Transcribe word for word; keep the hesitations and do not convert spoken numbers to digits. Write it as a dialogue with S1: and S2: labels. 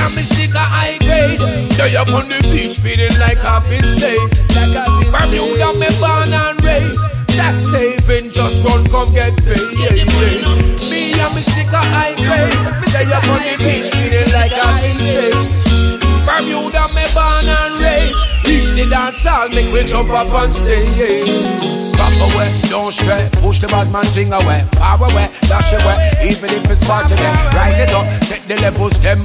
S1: and me stick a high grade. Day up on the beach feeling like I've been saved. Bermuda me born and raised. Tax saving, just run, come get paid. Yeah, yeah. Me and me stick a high grade. Day up on the beach feeling like I've been saved. Bermuda me born and raised. Reach the dance hall, make me jump up on stage. Back away, don't stray. Push the bad man thing away. Far away, dash away. Even if it's far today. Rise it up, take the levels, them